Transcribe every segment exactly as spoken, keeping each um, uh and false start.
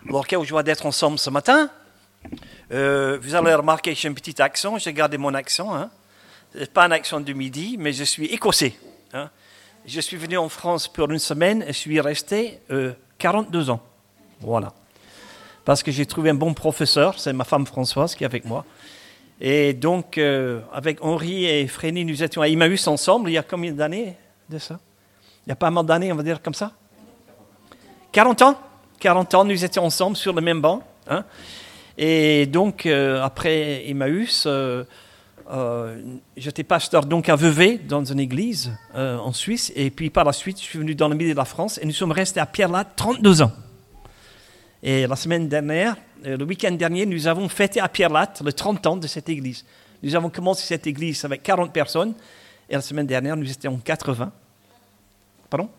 Alors, quelle joie d'être ensemble ce matin. Euh, vous allez remarquer que j'ai un petit accent, j'ai gardé mon accent. Hein. Ce n'est pas un accent du midi, mais je suis écossais. Hein. Je suis venu en France pour une semaine et je suis resté euh, quarante-deux ans. Voilà. Parce que j'ai trouvé un bon professeur, c'est ma femme Françoise qui est avec moi. Et donc, euh, avec Henri et Frénie, nous étions à Emmaüs ensemble, il y a combien d'années de ça? Il y a pas mal d'années, on va dire comme ça? quarante ans? quarante ans, nous étions ensemble sur le même banc. Hein. Et donc, euh, après Emmaüs, euh, euh, j'étais pasteur donc à Vevey, dans une église euh, en Suisse. Et puis par la suite, je suis venu dans le milieu de la France et nous sommes restés à Pierrelatte trente-deux ans. Et la semaine dernière, euh, le week-end dernier, nous avons fêté à Pierrelatte le trente ans de cette église. Nous avons commencé cette église avec quarante personnes et la semaine dernière, nous étions quatre-vingts. Pardon?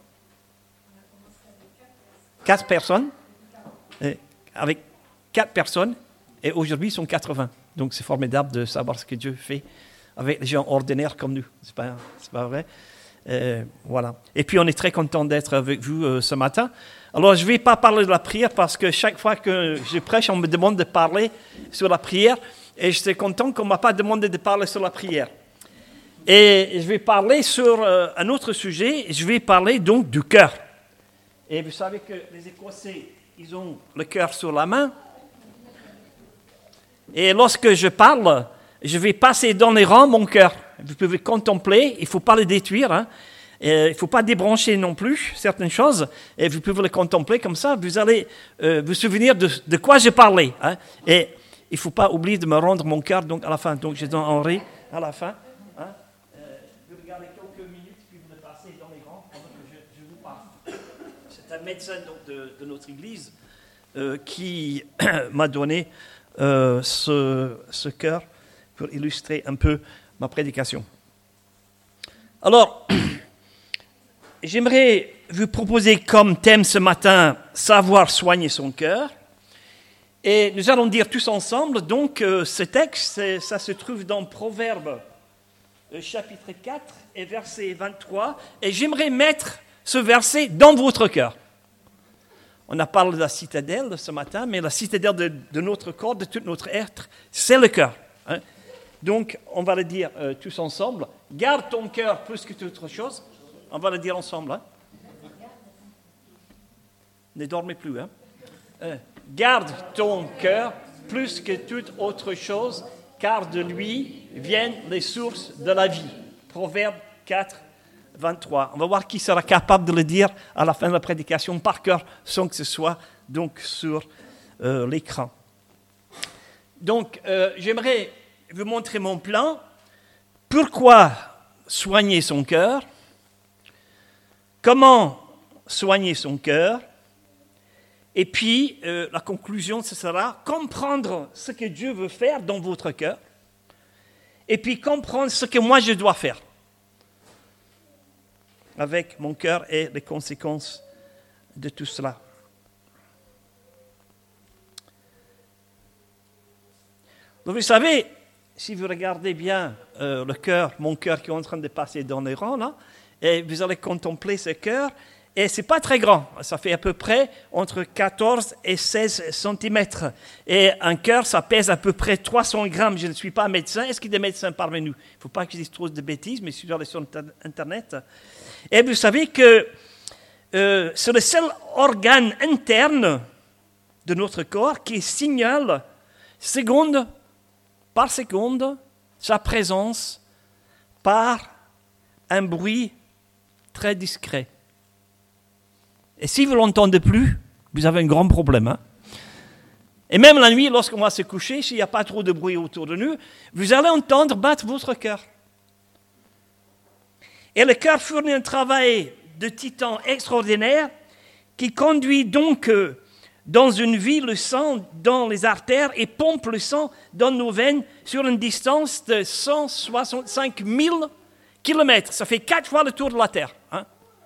Quatre personnes, et avec quatre personnes, et aujourd'hui ils sont quatre-vingts. Donc c'est formidable de savoir ce que Dieu fait avec les gens ordinaires comme nous. C'est pas, c'est pas vrai? Euh, voilà. Et puis on est très content d'être avec vous euh, ce matin. Alors je ne vais pas parler de la prière parce que chaque fois que je prêche, on me demande de parler sur la prière, et je suis content qu'on ne m'a pas demandé de parler sur la prière. Et je vais parler sur euh, un autre sujet, je vais parler donc du cœur. Et vous savez que les Écossais, ils ont le cœur sur la main. Et lorsque je parle, je vais passer dans les rangs mon cœur. Vous pouvez contempler, il ne faut pas le détruire. Hein. Et il ne faut pas débrancher non plus certaines choses. Et vous pouvez le contempler comme ça. Vous allez euh, vous souvenir de, de quoi je parlais. Hein. Et il ne faut pas oublier de me rendre mon cœur donc, à la fin. Donc je donne Henri à la fin. Hein. Euh, vous regardez quelques minutes, puis vous le passez dans les rangs pendant que je, je vous parle. C'est un médecin donc, de, de notre église euh, qui m'a donné euh, ce, ce cœur pour illustrer un peu ma prédication. Alors, j'aimerais vous proposer comme thème ce matin « Savoir soigner son cœur ». Et nous allons dire tous ensemble, donc, euh, ce texte, ça se trouve dans Proverbes, euh, chapitre quatre et verset vingt-trois. Et j'aimerais mettre ce verset dans votre cœur. On a parlé de la citadelle ce matin, mais la citadelle de, de notre corps, de tout notre être, c'est le cœur. Hein. Donc, on va le dire euh, tous ensemble. Garde ton cœur plus que toute autre chose. On va le dire ensemble. Hein. Ne dormez plus. Hein. Euh, garde ton cœur plus que toute autre chose, car de lui viennent les sources de la vie. Proverbe quatre, vingt-trois. On va voir qui sera capable de le dire à la fin de la prédication par cœur, sans que ce soit donc sur euh, l'écran. Donc, euh, j'aimerais vous montrer mon plan. Pourquoi soigner son cœur? Comment soigner son cœur? Et puis, euh, la conclusion, ce sera comprendre ce que Dieu veut faire dans votre cœur. Et puis, comprendre ce que moi, je dois faire avec mon cœur et les conséquences de tout cela. Donc, vous savez, si vous regardez bien euh, le cœur, mon cœur qui est en train de passer dans les rangs, là, et vous allez contempler ce cœur, et ce n'est pas très grand, ça fait à peu près entre quatorze et seize centimètres. Et un cœur, ça pèse à peu près trois cents grammes. Je ne suis pas médecin. Est-ce qu'il y a des médecins parmi nous? Il ne faut pas que je dise trop de bêtises, mais sur Internet. Et vous savez que euh, c'est le seul organe interne de notre corps qui signale seconde par seconde sa présence par un bruit très discret. Et si vous ne l'entendez plus, vous avez un grand problème. Hein? Et même la nuit, lorsqu'on va se coucher, s'il n'y a pas trop de bruit autour de nous, vous allez entendre battre votre cœur. Et le cœur fournit un travail de titan extraordinaire qui conduit donc euh, dans une vie le sang dans les artères et pompe le sang dans nos veines sur une distance de cent soixante-cinq mille kilomètres. Ça fait quatre fois le tour de la Terre. Hein?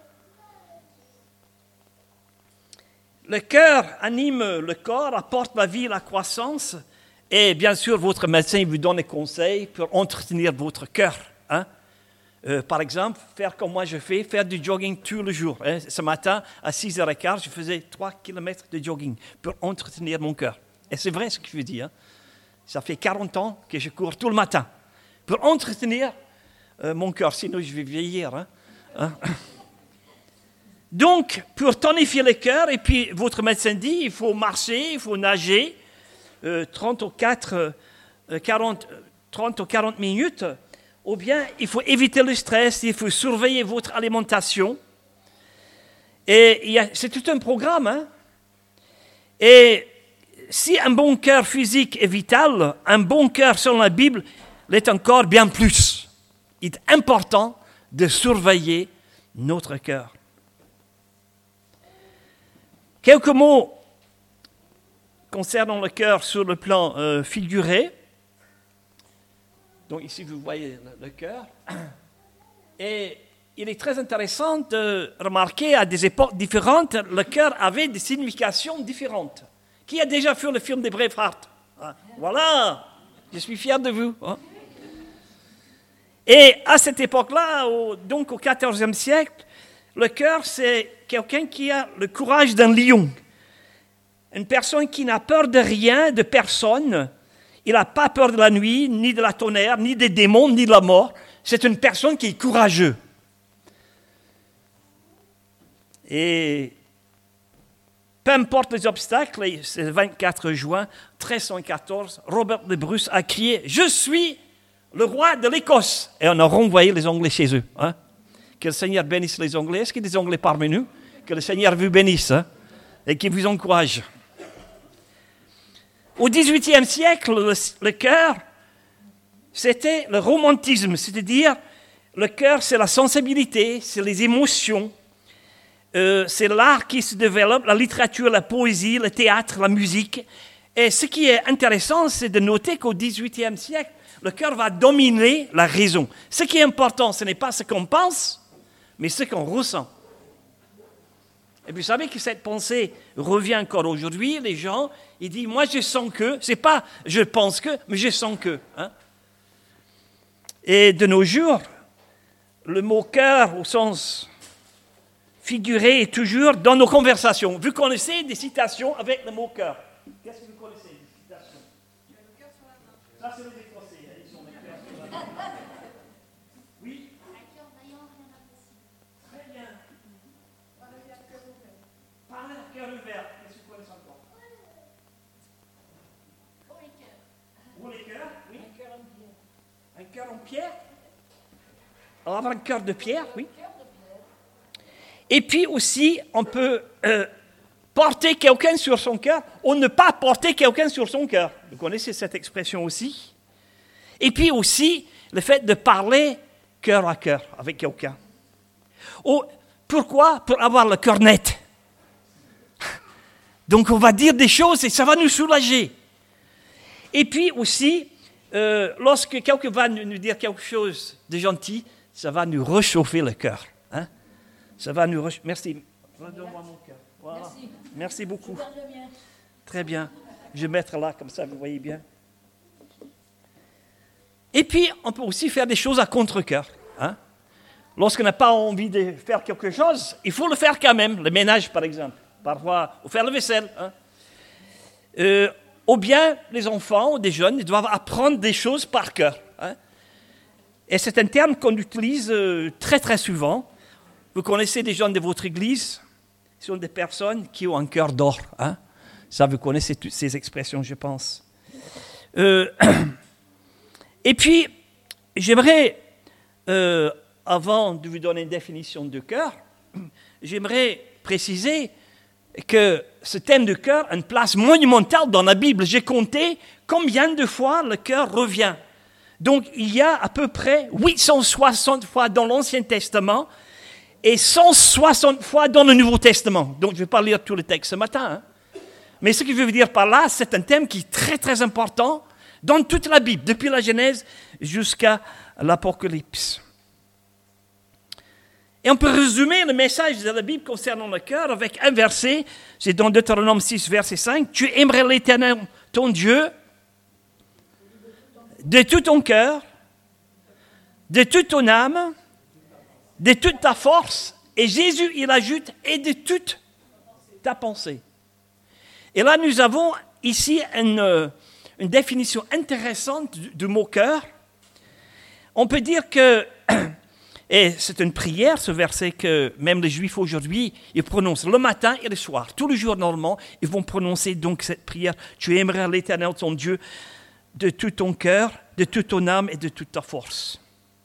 Le cœur anime le corps, apporte la vie, la croissance, et bien sûr, votre médecin vous donne des conseils pour entretenir votre cœur. Hein? Euh, par exemple, faire comme moi je fais, faire du jogging tout le jour. Hein. Ce matin, à six heures quinze, je faisais trois kilomètres de jogging pour entretenir mon cœur. Et c'est vrai ce que je veux dire. Hein. Ça fait quarante ans que je cours tout le matin pour entretenir euh, mon cœur, sinon je vais vieillir. Hein. Hein. Donc, pour tonifier le cœur, et puis votre médecin dit, il faut marcher, il faut nager, euh, trente ou quarante minutes, ou bien il faut éviter le stress, il faut surveiller votre alimentation. Et il y a, c'est tout un programme. Hein? Et si un bon cœur physique est vital, un bon cœur selon la Bible l'est encore bien plus. Il est important de surveiller notre cœur. Quelques mots concernant le cœur sur le plan euh, figuré. Donc ici, vous voyez le, le cœur. Et il est très intéressant de remarquer à des époques différentes, le cœur avait des significations différentes. Qui a déjà vu le film de Braveheart? Ah, voilà, je suis fier de vous. Hein. Et à cette époque-là, au, donc au quatorzième siècle, le cœur, c'est quelqu'un qui a le courage d'un lion. Une personne qui n'a peur de rien, de personne. Il n'a pas peur de la nuit, ni de la tonnerre, ni des démons, ni de la mort. C'est une personne qui est courageuse. Et peu importe les obstacles, c'est le vingt-quatre juin mille trois cent quatorze, Robert le Bruce a crié « Je suis le roi de l'Écosse !» Et on a renvoyé les Anglais chez eux. Hein? Que le Seigneur bénisse les Anglais. Est-ce qu'il y a des Anglais parmi nous? Que le Seigneur vous bénisse hein? Et qu'il vous encourage. Au dix-huitième siècle, le, le cœur, c'était le romantisme, c'est-à-dire le cœur, c'est la sensibilité, c'est les émotions, euh, c'est l'art qui se développe, la littérature, la poésie, le théâtre, la musique. Et ce qui est intéressant, c'est de noter qu'au dix-huitième siècle, le cœur va dominer la raison. Ce qui est important, ce n'est pas ce qu'on pense, mais ce qu'on ressent. Et puis vous savez que cette pensée revient encore aujourd'hui. Les gens, ils disent, moi je sens que, c'est pas je pense que, mais je sens que. Hein? Et de nos jours, le mot cœur au sens figuré est toujours dans nos conversations. Vous connaissez des citations avec le mot cœur. Qu'est-ce que vous connaissez des citations? Le cœur sur la main. Ça c'est les Écossais, ils ont le cœur sur la main. Oui. Un cœur vaillant, rien d'impossible. Très bien. Parler à cœur ouvert. Parler à cœur ouvert. Qu'est-ce que vous connaissez encore? Oh les cœurs. Oh les cœurs, oui. Un cœur en pierre. Un cœur en pierre. Alors avoir un cœur de pierre, oui. Et puis aussi, on peut euh, porter quelqu'un sur son cœur ou ne pas porter quelqu'un sur son cœur. Vous connaissez cette expression aussi. Et puis aussi, le fait de parler cœur à cœur avec quelqu'un. Ou, pourquoi? Pour avoir le cœur net. Donc on va dire des choses et ça va nous soulager. Et puis aussi, euh, lorsque quelqu'un va nous dire quelque chose de gentil, ça va nous réchauffer le cœur. Hein? Ça va nous réchauffer. Merci. Redonne-moi mon cœur. Voilà. Merci. Merci beaucoup. Très bien. Je vais mettre là, comme ça, vous voyez bien. Et puis, on peut aussi faire des choses à contre-cœur. Hein? Lorsqu'on n'a pas envie de faire quelque chose, il faut le faire quand même. Le ménage, par exemple. Parfois, ou faire la vaisselle. Hein? Euh, ou bien, les enfants ou des jeunes, ils doivent apprendre des choses par cœur. Hein? Et c'est un terme qu'on utilise euh, très, très souvent. Vous connaissez des gens de votre église, ce sont des personnes qui ont un cœur d'or. Hein? Ça, vous connaissez toutes ces expressions, je pense. Euh, et puis, j'aimerais, euh, avant de vous donner une définition de cœur, j'aimerais préciser que ce thème de cœur a une place monumentale dans la Bible. J'ai compté combien de fois le cœur revient. Donc, il y a à peu près huit cent soixante fois dans l'Ancien Testament et cent soixante fois dans le Nouveau Testament. Donc, je ne vais pas lire tout le texte ce matin. Hein. Mais ce que je veux dire par là, c'est un thème qui est très, très important dans toute la Bible, depuis la Genèse jusqu'à l'Apocalypse. Et on peut résumer le message de la Bible concernant le cœur avec un verset, c'est dans Deutéronome six, verset cinq. « Tu aimerais l'Éternel, ton Dieu, de tout ton cœur, de toute ton âme de toute ta force, et Jésus, il ajoute, et de toute ta pensée. Et là, nous avons ici une, une définition intéressante du, du mot cœur. On peut dire que, et c'est une prière, ce verset que même les Juifs aujourd'hui, ils prononcent le matin et le soir. Tous les jours, normalement, ils vont prononcer donc cette prière. Tu aimeras l'Éternel, ton Dieu, de tout ton cœur, de toute ton âme et de toute ta force.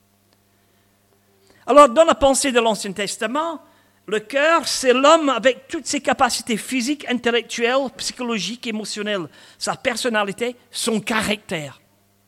Alors, dans la pensée de l'Ancien Testament, le cœur, c'est l'homme avec toutes ses capacités physiques, intellectuelles, psychologiques, émotionnelles, sa personnalité, son caractère.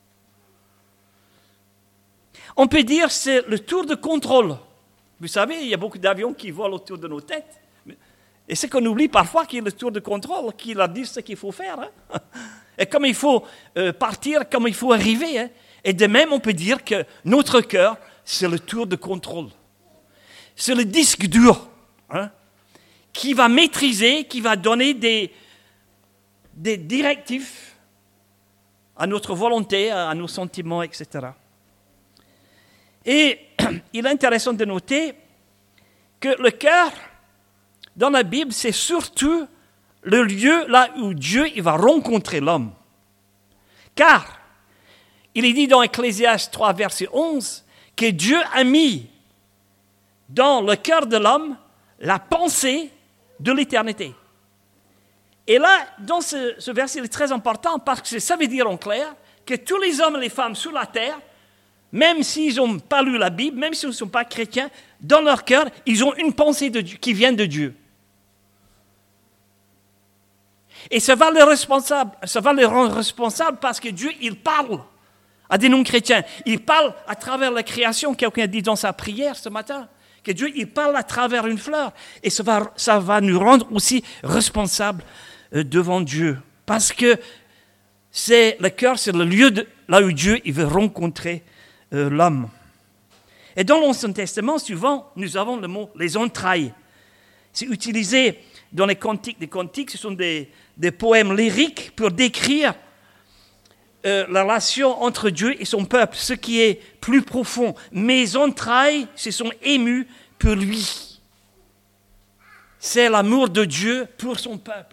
On peut dire que c'est le tour de contrôle. Vous savez, il y a beaucoup d'avions qui volent autour de nos têtes. Et c'est qu'on oublie parfois qu'il y a le tour de contrôle, qu'il a dit ce qu'il faut faire. Hein? Et comme il faut euh, partir, comme il faut arriver. Hein? Et de même, on peut dire que notre cœur, c'est le tour de contrôle. C'est le disque dur hein, qui va maîtriser, qui va donner des, des directives à notre volonté, à nos sentiments, et cetera. Et il est intéressant de noter que le cœur, dans la Bible, c'est surtout le lieu là où Dieu il va rencontrer l'homme. Car, il est dit dans Ecclésiaste trois, verset onze, que Dieu a mis dans le cœur de l'homme la pensée de l'éternité. Et là, dans ce, ce verset, il est très important parce que ça veut dire en clair que tous les hommes et les femmes sur la terre, même s'ils n'ont pas lu la Bible, même s'ils ne sont pas chrétiens, dans leur cœur, ils ont une pensée de Dieu, qui vient de Dieu. Et ça va les responsable, ça va les rendre responsables parce que Dieu, il parle à des non-chrétiens. Il parle à travers la création, quelqu'un a dit dans sa prière ce matin, que Dieu, il parle à travers une fleur. Et ça va, ça va nous rendre aussi responsables devant Dieu. Parce que c'est, le cœur, c'est le lieu de, là où Dieu il veut rencontrer euh, l'homme. Et dans l'Ancien Testament, souvent, nous avons le mot « les entrailles ». C'est utilisé dans les cantiques des cantiques. Ce sont des, des poèmes lyriques pour décrire euh, la relation entre Dieu et son peuple, ce qui est plus profond. Mes entrailles se sont émues pour lui. C'est l'amour de Dieu pour son peuple.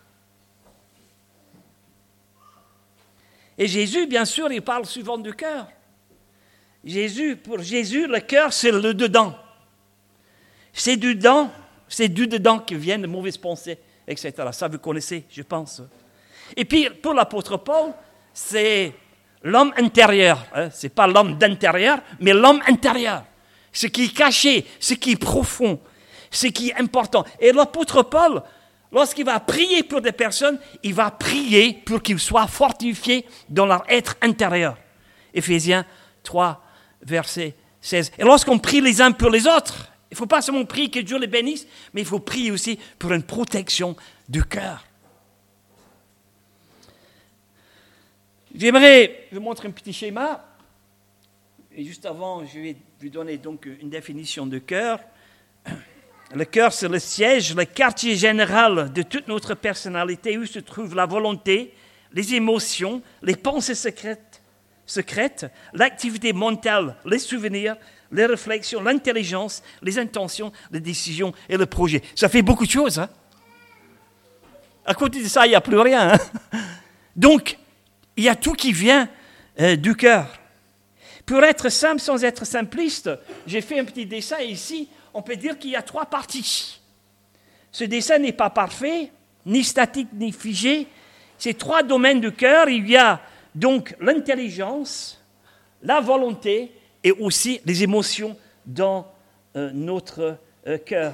Et Jésus, bien sûr, il parle souvent du cœur. Jésus, pour Jésus, le cœur, c'est le dedans. C'est du dedans, c'est du dedans qui viennent de mauvaises pensées, et cetera. Ça, vous connaissez, je pense. Et puis, pour l'apôtre Paul, c'est l'homme intérieur. Hein? Ce n'est pas l'homme d'intérieur, mais l'homme intérieur. Ce qui est caché, ce qui est profond, ce qui est important. Et l'apôtre Paul, lorsqu'il va prier pour des personnes, il va prier pour qu'ils soient fortifiés dans leur être intérieur. Éphésiens trois, verset seize. Et lorsqu'on prie les uns pour les autres, il ne faut pas seulement prier que Dieu les bénisse, mais il faut prier aussi pour une protection du cœur. J'aimerais vous montrer un petit schéma. Et juste avant, je vais vous donner donc une définition du cœur. Le cœur, c'est le siège, le quartier général de toute notre personnalité où se trouve la volonté, les émotions, les pensées secrètes, secrètes, l'activité mentale, les souvenirs, les réflexions, l'intelligence, les intentions, les décisions et le projet. Ça fait beaucoup de choses. Hein? À côté de ça, il n'y a plus rien. Hein? Donc, il y a tout qui vient euh, du cœur. Pour être simple sans être simpliste, j'ai fait un petit dessin ici. On peut dire qu'il y a trois parties. Ce dessin n'est pas parfait, ni statique, ni figé. Ces trois domaines du cœur, il y a donc l'intelligence, la volonté et aussi les émotions dans euh, notre euh, cœur.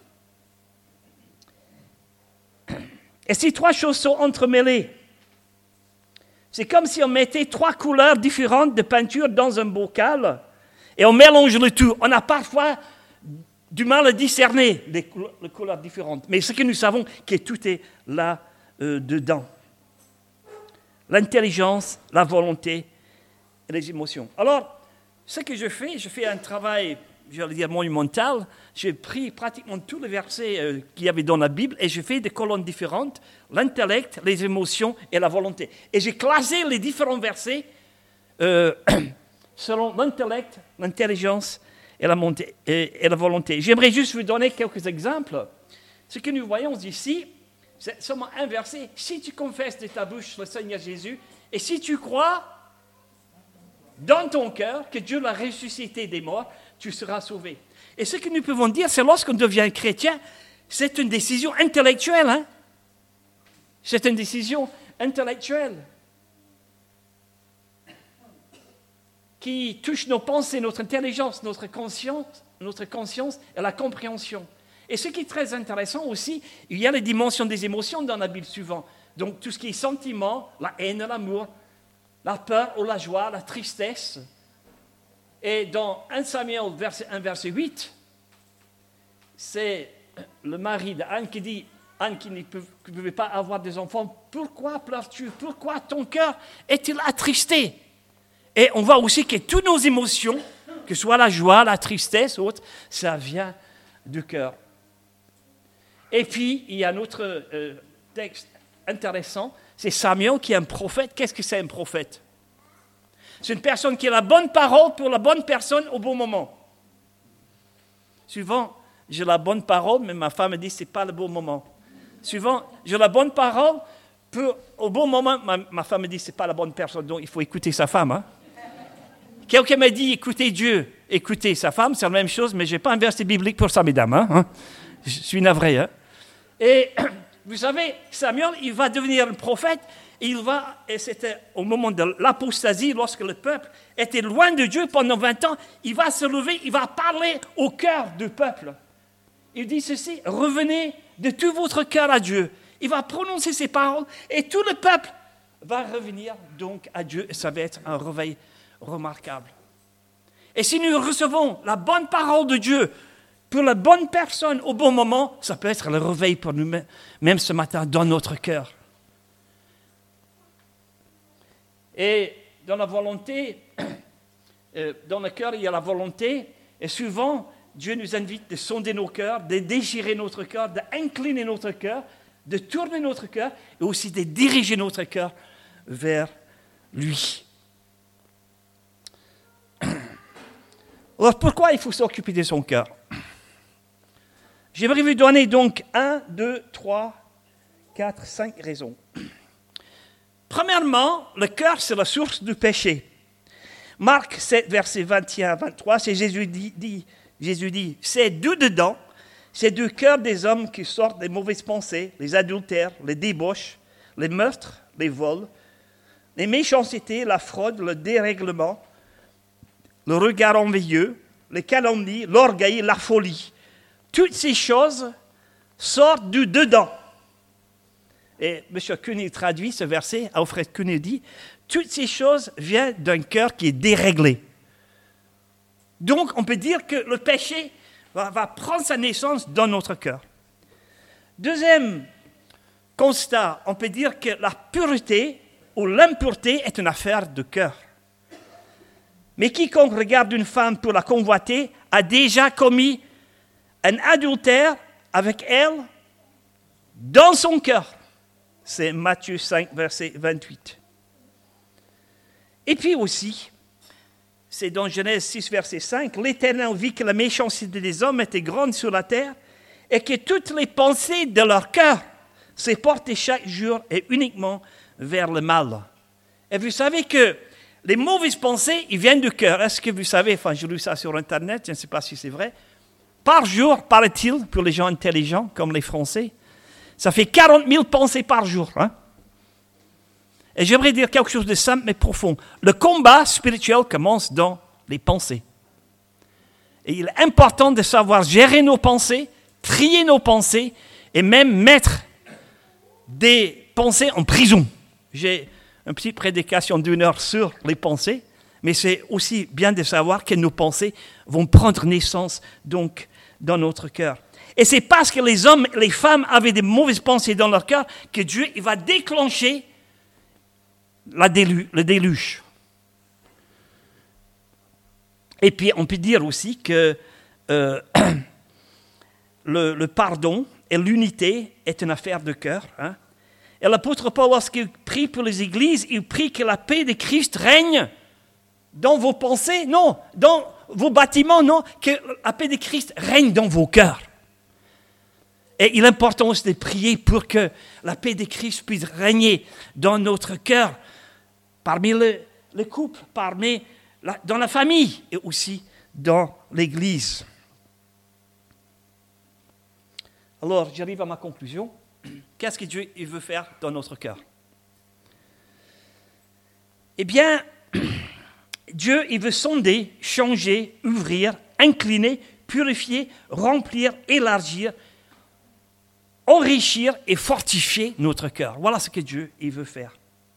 Et ces trois choses sont entremêlées. C'est comme si on mettait trois couleurs différentes de peinture dans un bocal et on mélange le tout. On a parfois du mal à discerner les couleurs, les couleurs différentes. Mais ce que nous savons, que tout est là euh, dedans. L'intelligence, la volonté et les émotions. Alors, ce que je fais, je fais un travail, j'allais dire monumental. J'ai pris pratiquement tous les versets euh, qu'il y avait dans la Bible et j'ai fait des colonnes différentes, l'intellect, les émotions et la volonté. Et j'ai classé les différents versets euh, selon l'intellect, l'intelligence et la, montée, et, et la volonté. J'aimerais juste vous donner quelques exemples. Ce que nous voyons ici, c'est seulement un verset. Si tu confesses de ta bouche le Seigneur Jésus, et si tu crois dans ton cœur que Dieu l'a ressuscité des morts, tu seras sauvé. Et ce que nous pouvons dire, c'est lorsqu'on devient chrétien, c'est une décision intellectuelle. Hein? C'est une décision intellectuelle qui touche nos pensées, notre intelligence, notre conscience, notre conscience et la compréhension. Et ce qui est très intéressant aussi, il y a les dimensions des émotions dans la Bible souvent. Donc tout ce qui est sentiment, la haine, l'amour, la peur ou la joie, la tristesse. Et dans un Samuel, verset un, verset huit, c'est le mari d'Anne qui dit, Anne qui ne pouvait pas avoir des enfants, pourquoi pleures-tu? Pourquoi ton cœur est-il attristé? Et on voit aussi que toutes nos émotions, que ce soit la joie, la tristesse, autre, ça vient du cœur. Et puis, il y a un autre euh, texte intéressant, c'est Samuel qui est un prophète. Qu'est-ce que c'est un prophète? C'est une personne qui a la bonne parole pour la bonne personne au bon moment. Souvent, j'ai la bonne parole, mais ma femme me dit que ce n'est pas le bon moment. Souvent, j'ai la bonne parole, pour, au bon moment, ma, ma femme me dit que ce n'est pas la bonne personne, donc il faut écouter sa femme. Hein? Quelqu'un m'a dit écoutez Dieu, écoutez sa femme, c'est la même chose, mais je n'ai pas un verset biblique pour ça, mesdames. Hein? Je suis navré. Hein? Et vous savez, Samuel, il va devenir un prophète. Il va, et c'était au moment de l'apostasie, lorsque le peuple était loin de Dieu pendant vingt ans, il va se lever, il va parler au cœur du peuple. Il dit ceci, revenez de tout votre cœur à Dieu. Il va prononcer ces paroles et tout le peuple va revenir donc à Dieu et ça va être un réveil remarquable. Et si nous recevons la bonne parole de Dieu pour la bonne personne au bon moment, ça peut être le réveil pour nous, même ce matin, dans notre cœur. Et dans la volonté, euh, dans le cœur, il y a la volonté. Et souvent, Dieu nous invite de sonder nos cœurs, de déchirer notre cœur, d'incliner notre cœur, de tourner notre cœur et aussi de diriger notre cœur vers lui. Alors, pourquoi il faut s'occuper de son cœur? J'aimerais vous donner donc un, deux, trois, quatre, cinq raisons. Premièrement, le cœur, c'est la source du péché. Marc sept, versets vingt et un à vingt-trois, c'est Jésus dit, dit, Jésus dit, c'est d'où dedans, c'est du cœur des hommes qui sortent des mauvaises pensées, les adultères, les débauches, les meurtres, les vols, les méchancetés, la fraude, le dérèglement, le regard envieux, les calomnies, l'orgueil, la folie. Toutes ces choses sortent du dedans. Et M. Cuny traduit ce verset, Alfred Cuny dit, toutes ces choses viennent d'un cœur qui est déréglé. Donc, on peut dire que le péché va, va prendre sa naissance dans notre cœur. Deuxième constat, on peut dire que la pureté ou l'impureté est une affaire de cœur. Mais quiconque regarde une femme pour la convoiter a déjà commis un adultère avec elle dans son cœur. C'est Matthieu cinq, verset vingt-huit. Et puis aussi, c'est dans Genèse six, verset cinq, l'Éternel vit que la méchanceté des hommes était grande sur la terre et que toutes les pensées de leur cœur se portaient chaque jour et uniquement vers le mal. Et vous savez que les mauvaises pensées, ils viennent du cœur. Est-ce que vous savez, enfin j'ai lu ça sur Internet, je ne sais pas si c'est vrai, par jour, paraît-il, pour les gens intelligents comme les Français, ça fait quarante mille pensées par jour. Hein? Et j'aimerais dire quelque chose de simple mais profond. Le combat spirituel commence dans les pensées. Et il est important de savoir gérer nos pensées, trier nos pensées et même mettre des pensées en prison. J'ai une petite prédication d'une heure sur les pensées, mais c'est aussi bien de savoir que nos pensées vont prendre naissance donc dans notre cœur. Et c'est parce que les hommes et les femmes avaient des mauvaises pensées dans leur cœur que Dieu il va déclencher la délu- le déluge. Et puis on peut dire aussi que euh, le, le pardon et l'unité est une affaire de cœur. Hein? Et l'apôtre Paul, lorsqu'il prie pour les églises, il prie que la paix de Christ règne dans vos pensées, non, dans vos bâtiments, non, que la paix de Christ règne dans vos cœurs. Et il est important aussi de prier pour que la paix de Christ puisse régner dans notre cœur, parmi le, le couple, parmi la, dans la famille et aussi dans l'Église. Alors, j'arrive à ma conclusion. Qu'est-ce que Dieu il veut faire dans notre cœur? Eh bien, Dieu il veut sonder, changer, ouvrir, incliner, purifier, remplir, élargir, enrichir et fortifier notre cœur. Voilà ce que Dieu il veut faire.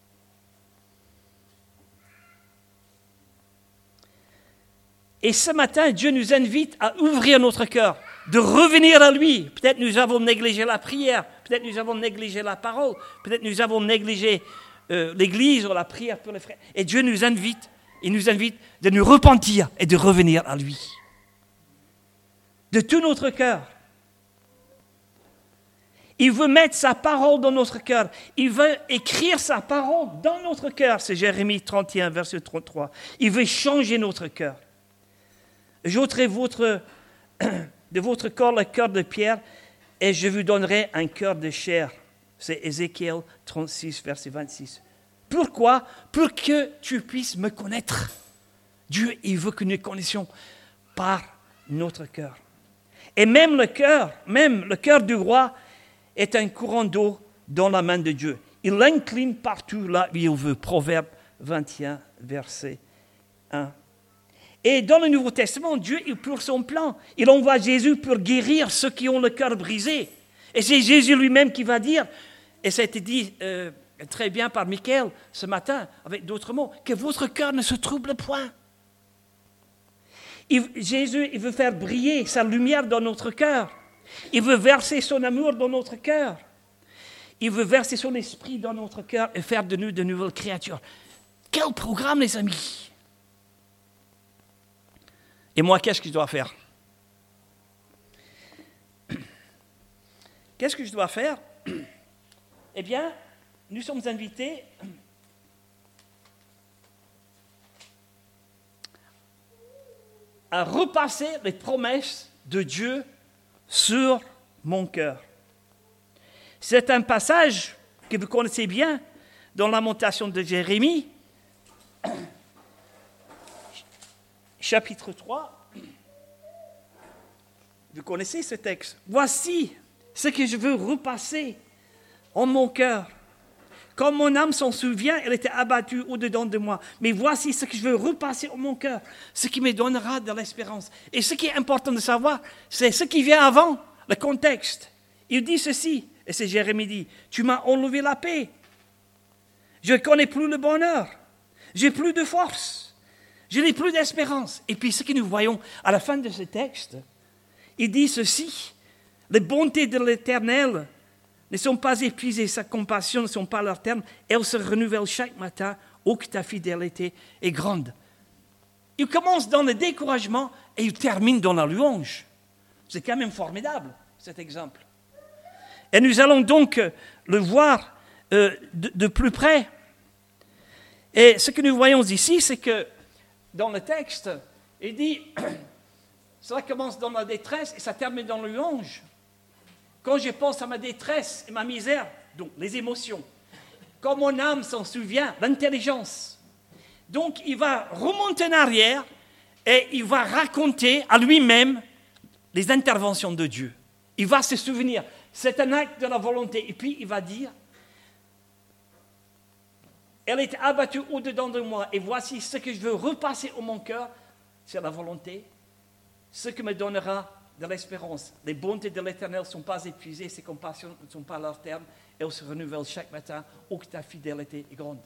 Et ce matin, Dieu nous invite à ouvrir notre cœur, de revenir à lui. Peut-être nous avons négligé la prière, peut-être nous avons négligé la parole, peut-être nous avons négligé euh, l'église ou la prière pour les frères. Et Dieu nous invite, il nous invite de nous repentir et de revenir à lui. De tout notre cœur. Il veut mettre sa parole dans notre cœur. Il veut écrire sa parole dans notre cœur. C'est Jérémie trente et un, verset trente-trois. Il veut changer notre cœur. J'ôterai votre, de votre corps le cœur de pierre et je vous donnerai un cœur de chair. C'est Ézéchiel trente-six, verset vingt-six. Pourquoi? Pour que tu puisses me connaître. Dieu, il veut que nous connaissions par notre cœur. Et même le cœur, même le cœur du roi est un courant d'eau dans la main de Dieu. Il l'incline partout là où il veut. Proverbe vingt et un, verset un. Et dans le Nouveau Testament, Dieu, il pour son plan. Il envoie Jésus pour guérir ceux qui ont le cœur brisé. Et c'est Jésus lui-même qui va dire, et ça a été dit euh, très bien par Michael ce matin, avec d'autres mots, que votre cœur ne se trouble point. Il, Jésus, il veut faire briller sa lumière dans notre cœur. Il veut verser son amour dans notre cœur. Il veut verser son esprit dans notre cœur et faire de nous de nouvelles créatures. Quel programme, les amis! Et moi, qu'est-ce que je dois faire? Qu'est-ce que je dois faire? Eh bien, nous sommes invités à repasser les promesses de Dieu sur mon cœur. C'est un passage que vous connaissez bien dans la Lamentation de Jérémie, chapitre trois. Vous connaissez ce texte. Voici ce que je veux repasser en mon cœur. Quand mon âme s'en souvient, elle était abattue au-dedans de moi. Mais voici ce que je veux repasser en mon cœur, ce qui me donnera de l'espérance. Et ce qui est important de savoir, c'est ce qui vient avant, le contexte. Il dit ceci, et c'est Jérémie dit, « Tu m'as enlevé la paix. Je ne connais plus le bonheur. J'ai plus de force. Je n'ai plus d'espérance. » Et puis ce que nous voyons à la fin de ce texte, il dit ceci, « Les bontés de l'Éternel ne sont pas épuisées, sa compassion ne sont pas à leur terme, elles se renouvellent chaque matin, ô que ta fidélité est grande. » Il commence dans le découragement et il termine dans la louange. C'est quand même formidable, cet exemple. Et nous allons donc le voir euh, de, de plus près. Et ce que nous voyons ici, c'est que dans le texte, il dit, cela commence dans la détresse et ça termine dans la louange. Quand je pense à ma détresse et ma misère, donc les émotions, quand mon âme s'en souvient, l'intelligence. Donc il va remonter en arrière et il va raconter à lui-même les interventions de Dieu. Il va se souvenir, c'est un acte de la volonté. Et puis il va dire, elle est abattue au-dedans de moi, et voici ce que je veux repasser au mon cœur, c'est la volonté, ce qui me donnera de l'espérance. Les bontés de l'Éternel ne sont pas épuisées, ses compassions ne sont pas à leur terme, elles se renouvellent chaque matin, ô que ta fidélité est grande.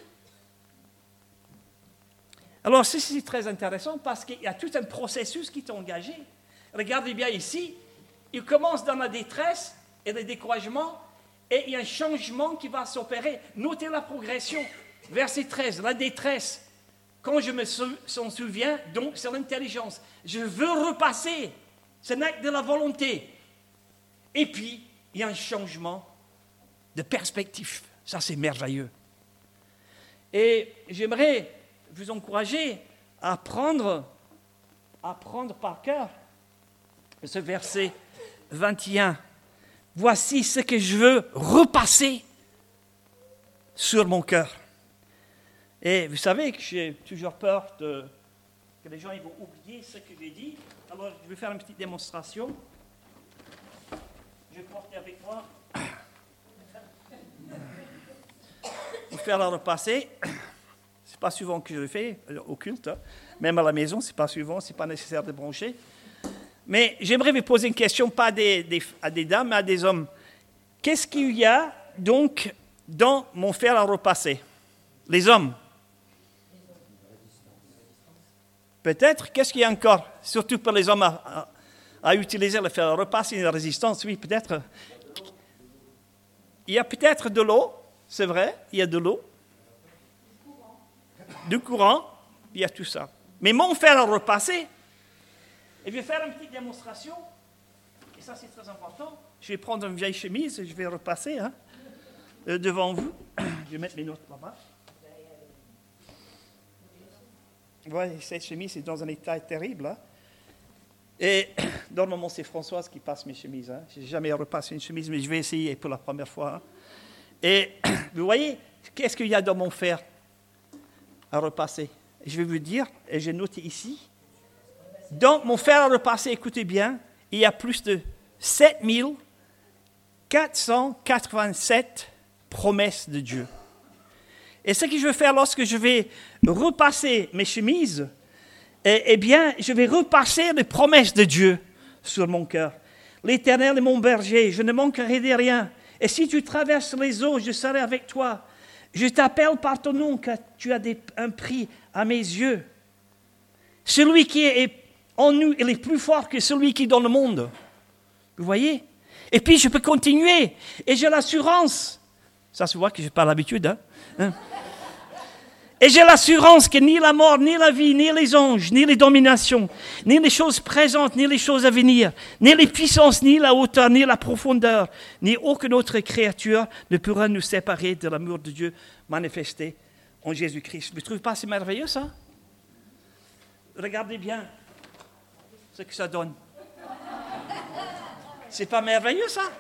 Alors ceci est très intéressant parce qu'il y a tout un processus qui est engagé. Regardez bien ici, il commence dans la détresse et le découragement, et il y a un changement qui va s'opérer. Notez la progression. Verset treize, la détresse. Quand je me s'en souviens, donc c'est l'intelligence. Je veux repasser. C'est un acte de la volonté. Et puis, il y a un changement de perspective. Ça, c'est merveilleux. Et j'aimerais vous encourager à prendre apprendre par cœur ce verset vingt et un. Voici ce que je veux repasser sur mon cœur. Et vous savez que j'ai toujours peur de, que les gens ils vont oublier ce que j'ai dit. Alors, je vais faire une petite démonstration. Je vais porter avec moi. Pour faire la repasser. Ce n'est pas souvent que je le fais au culte. Hein. Même à la maison, ce n'est pas souvent, ce n'est pas nécessaire de brancher. Mais j'aimerais vous poser une question, pas des, des, à des dames, mais à des hommes. Qu'est-ce qu'il y a donc dans mon fer à repasser? Les hommes. Peut-être, qu'est-ce qu'il y a encore? Surtout pour les hommes à, à, à utiliser le fer à repasser, une résistance, oui, peut-être. Il y a peut-être de l'eau, c'est vrai, il y a de l'eau. Du courant, il y a tout ça. Mais mon fer à repasser, et je vais faire une petite démonstration, et ça c'est très important. Je vais prendre une vieille chemise et je vais repasser hein, euh, devant vous. Je vais mettre mes notes là-bas. Ouais, cette chemise est dans un état terrible. Hein. Et normalement c'est Françoise qui passe mes chemises. Hein. Je n'ai jamais repassé une chemise, mais je vais essayer pour la première fois. Hein. Et vous voyez, qu'est-ce qu'il y a dans mon fer à repasser? Je vais vous dire, et j'ai noté ici. Dans mon fer à repasser, écoutez bien, il y a plus de sept mille quatre cent quatre-vingt-sept promesses de Dieu. Et ce que je vais faire lorsque je vais repasser mes chemises, eh, eh bien, je vais repasser les promesses de Dieu sur mon cœur. L'Éternel est mon berger, je ne manquerai de rien. Et si tu traverses les eaux, je serai avec toi. Je t'appelle par ton nom, car tu as des, un prix à mes yeux. Celui qui est en nous, il est plus fort que celui qui est dans le monde. Vous voyez? Et puis, je peux continuer. Et j'ai l'assurance. Ça se voit que je n'ai pas l'habitude. Hein? Hein? Et j'ai l'assurance que ni la mort, ni la vie, ni les anges, ni les dominations, ni les choses présentes, ni les choses à venir, ni les puissances, ni la hauteur, ni la profondeur, ni aucune autre créature ne pourra nous séparer de l'amour de Dieu manifesté en Jésus-Christ. Vous ne trouvez pas c'est merveilleux, ça? Regardez bien ce que ça donne. C'est pas merveilleux, ça?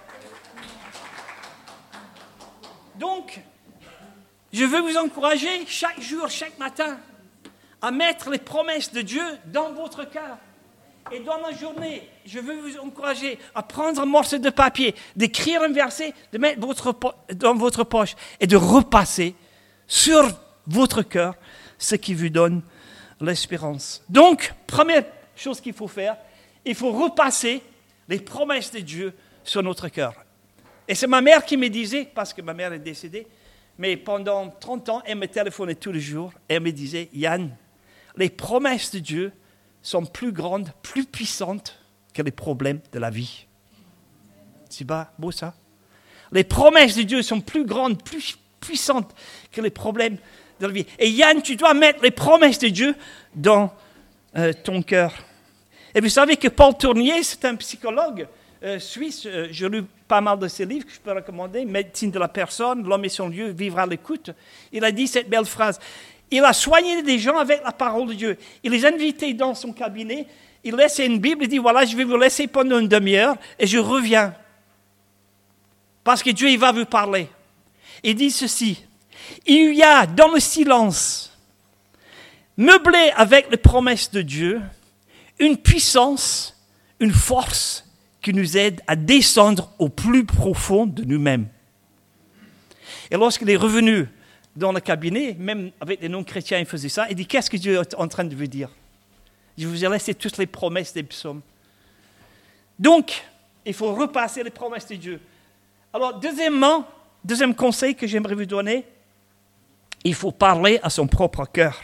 Donc, je veux vous encourager chaque jour, chaque matin, à mettre les promesses de Dieu dans votre cœur. Et dans la journée, je veux vous encourager à prendre un morceau de papier, d'écrire un verset, de mettre votre po- dans votre poche et de repasser sur votre cœur ce qui vous donne l'espérance. Donc, première chose qu'il faut faire, il faut repasser les promesses de Dieu sur notre cœur. Et c'est ma mère qui me disait, parce que ma mère est décédée, mais pendant trente ans, elle me téléphonait tous les jours, et elle me disait, Yann, les promesses de Dieu sont plus grandes, plus puissantes que les problèmes de la vie. C'est pas beau ça? Les promesses de Dieu sont plus grandes, plus puissantes que les problèmes de la vie. Et Yann, tu dois mettre les promesses de Dieu dans euh, ton cœur. Et vous savez que Paul Tournier, c'est un psychologue euh, suisse. Euh, j'ai lu pas mal de ses livres que je peux recommander. Médecine de la personne, l'homme et son lieu, vivre à l'écoute. Il a dit cette belle phrase. Il a soigné des gens avec la parole de Dieu. Il les invitait dans son cabinet. Il laissait une Bible. Il dit, voilà, je vais vous laisser pendant une demi-heure et je reviens. Parce que Dieu, il va vous parler. Il dit ceci. Il y a dans le silence, meublé avec les promesses de Dieu, une puissance, une force qui nous aide à descendre au plus profond de nous-mêmes. Et lorsqu'il est revenu dans le cabinet, même avec les non-chrétiens, il faisait ça, il dit, qu'est-ce que Dieu est en train de vous dire? Je vous ai laissé toutes les promesses des psaumes. Donc, il faut repasser les promesses de Dieu. Alors, deuxièmement, deuxième conseil que j'aimerais vous donner, il faut parler à son propre cœur.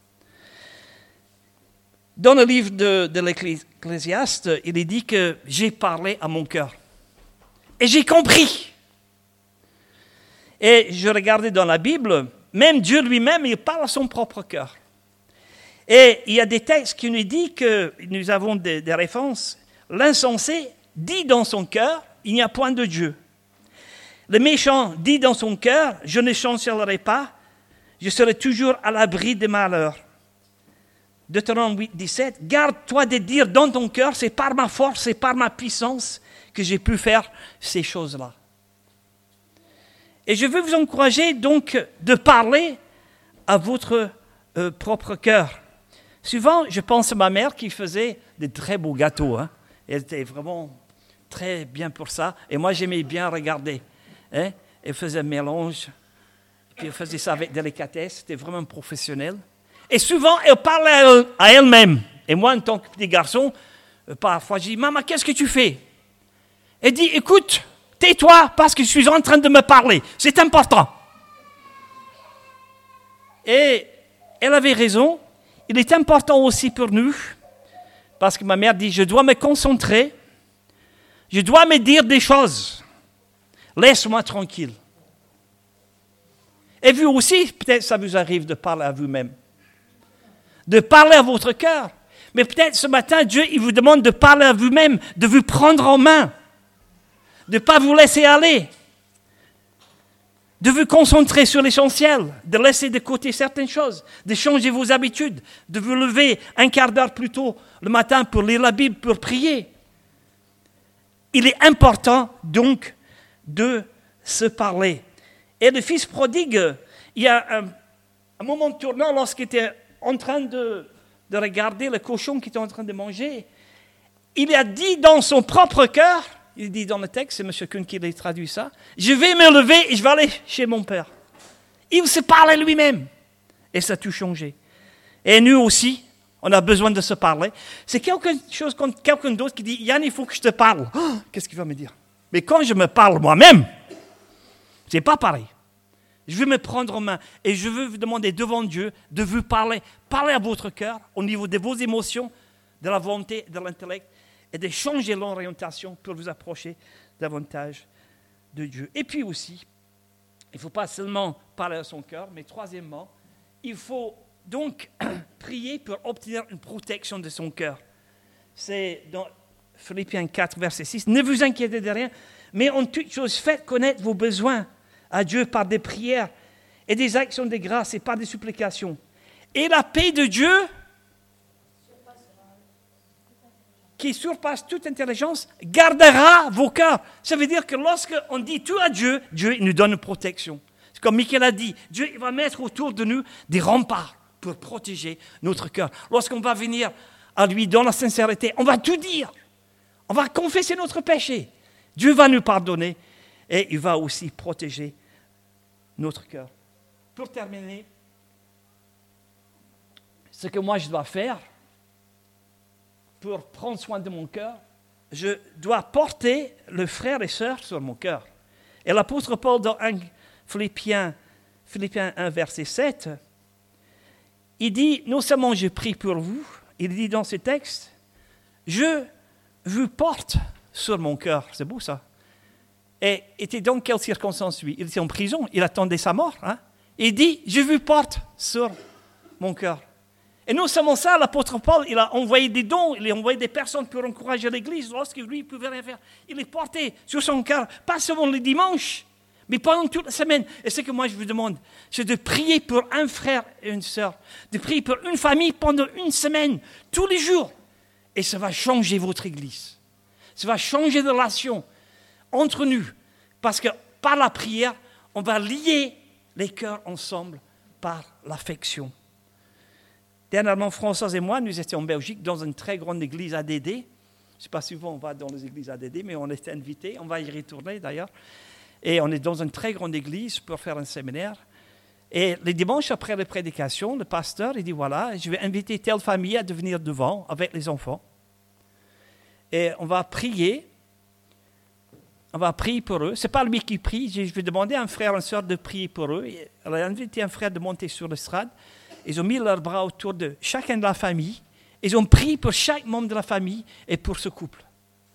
Dans le livre de, de l'Ecclésiaste, il est dit que j'ai parlé à mon cœur. Et j'ai compris. Et je regardais dans la Bible, même Dieu lui-même, il parle à son propre cœur. Et il y a des textes qui nous disent que nous avons des, des références. L'insensé dit dans son cœur, il n'y a point de Dieu. Le méchant dit dans son cœur, je ne chancellerai pas, je serai toujours à l'abri des malheurs. Deutéronome huit, dix-sept, garde-toi de dire dans ton cœur, c'est par ma force, c'est par ma puissance que j'ai pu faire ces choses-là. Et je veux vous encourager donc de parler à votre euh, propre cœur. Souvent, je pense à ma mère qui faisait de très beaux gâteaux. Hein. Elle était vraiment très bien pour ça. Et moi, j'aimais bien regarder. Hein. Elle faisait un mélange. Puis elle faisait ça avec délicatesse. C'était vraiment professionnel. Et souvent, elle parlait à elle-même. Et moi, en tant que petit garçon, parfois, je dis, « Maman, qu'est-ce que tu fais ?» Elle dit, « Écoute, tais-toi parce que je suis en train de me parler. C'est important. » Et elle avait raison. Il est important aussi pour nous, parce que ma mère dit, je dois me concentrer, je dois me dire des choses. Laisse-moi tranquille. Et vous aussi, peut-être ça vous arrive de parler à vous-même, de parler à votre cœur. Mais peut-être ce matin, Dieu, il vous demande de parler à vous-même, de vous prendre en main, de ne pas vous laisser aller, de vous concentrer sur l'essentiel, de laisser de côté certaines choses, de changer vos habitudes, de vous lever un quart d'heure plus tôt le matin pour lire la Bible, pour prier. Il est important donc de se parler. Et le fils prodigue, il y a un, un moment tournant lorsqu'il était en train de, de regarder le cochon qui était en train de manger. Il a dit dans son propre cœur, il dit dans le texte, c'est M. Kuhn qui a traduit ça, « Je vais me lever et je vais aller chez mon père. » Il se parlait lui-même. Et ça a tout changé. Et nous aussi, on a besoin de se parler. C'est quelque chose comme quelqu'un d'autre qui dit, « Yann, il faut que je te parle. Oh, » Qu'est-ce qu'il va me dire? Mais quand je me parle moi-même, c'est pas pareil. Je veux me prendre en main et je veux vous demander devant Dieu de vous parler. Parlez à votre cœur au niveau de vos émotions, de la volonté, de l'intellect, et de changer l'orientation pour vous approcher davantage de Dieu. Et puis aussi, il ne faut pas seulement parler à son cœur, mais troisièmement, il faut donc prier pour obtenir une protection de son cœur. C'est dans Philippiens quatre, verset six. « Ne vous inquiétez de rien, mais en toute chose, faites connaître vos besoins à Dieu par des prières et des actions de grâce et par des supplications. Et la paix de Dieu, qui surpasse toute intelligence, gardera vos cœurs. » Ça veut dire que lorsqu'on dit tout à Dieu, Dieu nous donne une protection. C'est comme Michael a dit, Dieu il va mettre autour de nous des remparts pour protéger notre cœur. Lorsqu'on va venir à lui dans la sincérité, on va tout dire. On va confesser notre péché. Dieu va nous pardonner et il va aussi protéger notre cœur. Pour terminer, ce que moi je dois faire, pour prendre soin de mon cœur, je dois porter le frère et sœur sur mon cœur. Et l'apôtre Paul, dans un Philippiens, Philippiens un, verset sept, il dit, non seulement je prie pour vous, il dit dans ce texte, je vous porte sur mon cœur. C'est beau ça. Et était dans quelles circonstances lui? Il était en prison, il attendait sa mort. Hein? Il dit, je vous porte sur mon cœur. Et non seulement ça, l'apôtre Paul, il a envoyé des dons, il a envoyé des personnes pour encourager l'Église lorsque lui ne pouvait rien faire. Il est porté sur son cœur, pas seulement le dimanche, mais pendant toute la semaine. Et ce que moi je vous demande, c'est de prier pour un frère et une sœur, de prier pour une famille pendant une semaine, tous les jours. Et ça va changer votre Église. Ça va changer de relation entre nous. Parce que par la prière, on va lier les cœurs ensemble par l'affection. Dernièrement, Françoise et moi, nous étions en Belgique dans une très grande église A D D. Je ne sais pas souvent on va dans les églises A D D, mais on était invités. On va y retourner d'ailleurs. Et on est dans une très grande église pour faire un séminaire. Et les dimanches après les prédications, le pasteur, il dit, voilà, je vais inviter telle famille à devenir devant avec les enfants. Et on va prier. On va prier pour eux. Ce n'est pas lui qui prie. Je vais demander à un frère et une sœur de prier pour eux. Elle a invité un frère de monter sur l'estrade. Ils ont mis leurs bras autour de chacun de la famille. Ils ont prié pour chaque membre de la famille et pour ce couple.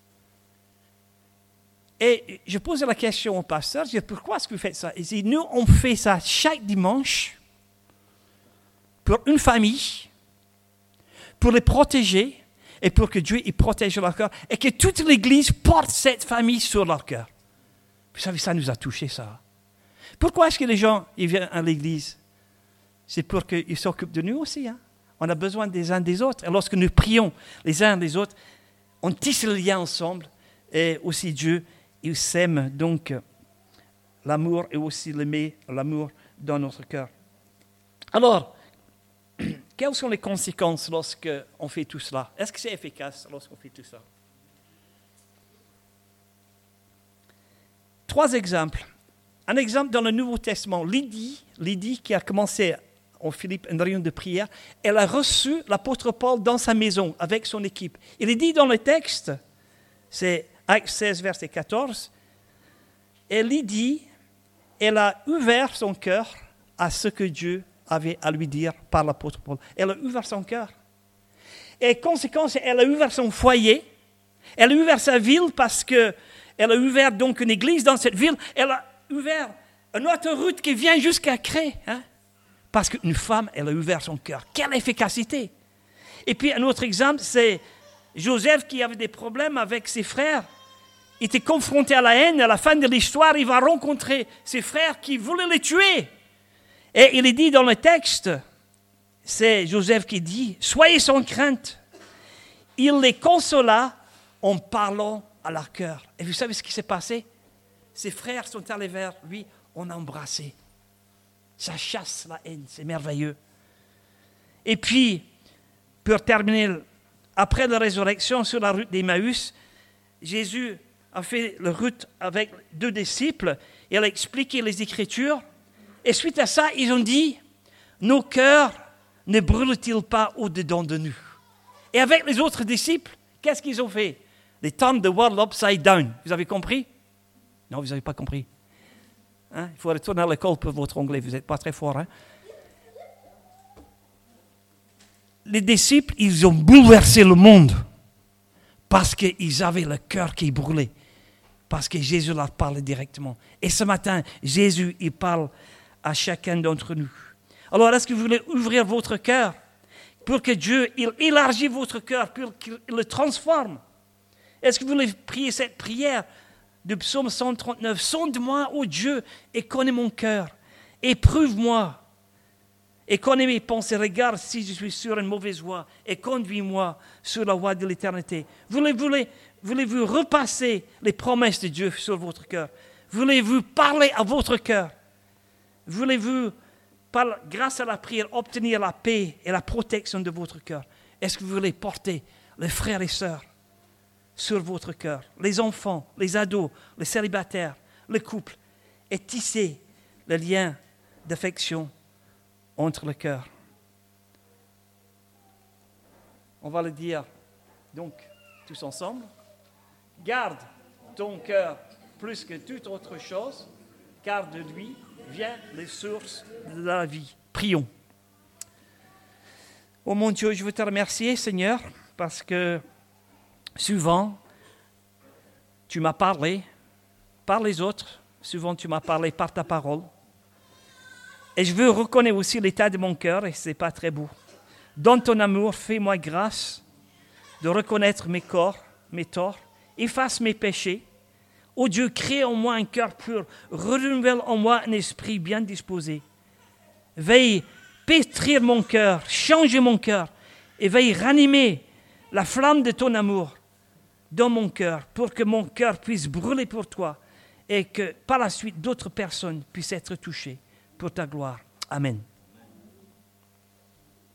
Et je posais la question au pasteur, je dis, pourquoi est-ce que vous faites ça? Il dit, nous, on fait ça chaque dimanche pour une famille, pour les protéger et pour que Dieu y protège leur cœur et que toute l'Église porte cette famille sur leur cœur. Vous savez, ça nous a touché, ça. Pourquoi est-ce que les gens ils viennent à l'Église? C'est pour qu'ils s'occupent de nous aussi. Hein? On a besoin des uns des autres. Et lorsque nous prions les uns des autres, on tisse le lien ensemble. Et aussi Dieu, il sème donc l'amour et aussi le met l'amour dans notre cœur. Alors, quelles sont les conséquences lorsqu'on fait tout cela? Est-ce que c'est efficace lorsqu'on fait tout ça? Trois exemples. Un exemple dans le Nouveau Testament. Lydie, Lydie qui a commencé en Philippe une réunion de prière, elle a reçu l'apôtre Paul dans sa maison avec son équipe. Il est dit dans le texte, c'est Actes seize, verset quatorze, et Lydie, elle a ouvert son cœur à ce que Dieu avait à lui dire par l'apôtre Paul. Elle a ouvert son cœur. Et conséquence, elle a ouvert son foyer, elle a ouvert sa ville parce qu'elle a ouvert donc une église dans cette ville, elle a ouvert une autoroute qui vient jusqu'à Cré, hein? Parce qu'une femme, elle a ouvert son cœur. Quelle efficacité! Et puis un autre exemple, c'est Joseph qui avait des problèmes avec ses frères. Il était confronté à la haine. À la fin de l'histoire, il va rencontrer ses frères qui voulaient le tuer. Et il est dit dans le texte, c'est Joseph qui dit, « Soyez sans crainte. » Il les consola en parlant à leur cœur. Et vous savez ce qui s'est passé? Ses frères sont allés vers lui, on a embrassé. Ça chasse la haine, c'est merveilleux. Et puis, pour terminer, après la résurrection sur la route d'Emmaüs, Jésus a fait la route avec deux disciples, il a expliqué les Écritures, et suite à ça, ils ont dit, nos cœurs ne brûlent-ils pas au-dedans de nous? Et avec les autres disciples, qu'est-ce qu'ils ont fait? They turned the world upside down. Vous avez compris? Non, vous n'avez pas compris. Hein? Il faut retourner à l'école pour votre anglais, vous n'êtes pas très fort. Hein? Les disciples, ils ont bouleversé le monde parce qu'ils avaient le cœur qui brûlait, parce que Jésus leur parlait directement. Et ce matin, Jésus, il parle à chacun d'entre nous. Alors, est-ce que vous voulez ouvrir votre cœur pour que Dieu il élargisse votre cœur, pour qu'il le transforme? Est-ce que vous voulez prier cette prière du psaume cent trente-neuf? Sonde-moi, ô Dieu, et connais mon cœur. Éprouve-moi et connais mes pensées. Regarde si je suis sur une mauvaise voie et conduis-moi sur la voie de l'éternité. Voulez-vous, voulez-vous repasser les promesses de Dieu sur votre cœur? Voulez-vous parler à votre cœur? Voulez-vous, par, grâce à la prière, obtenir la paix et la protection de votre cœur? Est-ce que vous voulez porter les frères et sœurs sur votre cœur, les enfants, les ados, les célibataires, le couple, et tisser le lien d'affection entre le cœur? On va le dire donc tous ensemble. Garde ton cœur plus que toute autre chose, car de lui vient les sources de la vie. Prions. Oh mon Dieu, je veux te remercier, Seigneur, parce que souvent, tu m'as parlé par les autres. Souvent, tu m'as parlé par ta parole. Et je veux reconnaître aussi l'état de mon cœur, et ce n'est pas très beau. Dans ton amour, fais-moi grâce de reconnaître mes corps, mes torts, efface mes péchés. Ô Dieu, crée en moi un cœur pur, renouvelle en moi un esprit bien disposé. Veille pétrir mon cœur, changer mon cœur, et veille ranimer la flamme de ton amour dans mon cœur, pour que mon cœur puisse brûler pour toi et que par la suite d'autres personnes puissent être touchées pour ta gloire. Amen.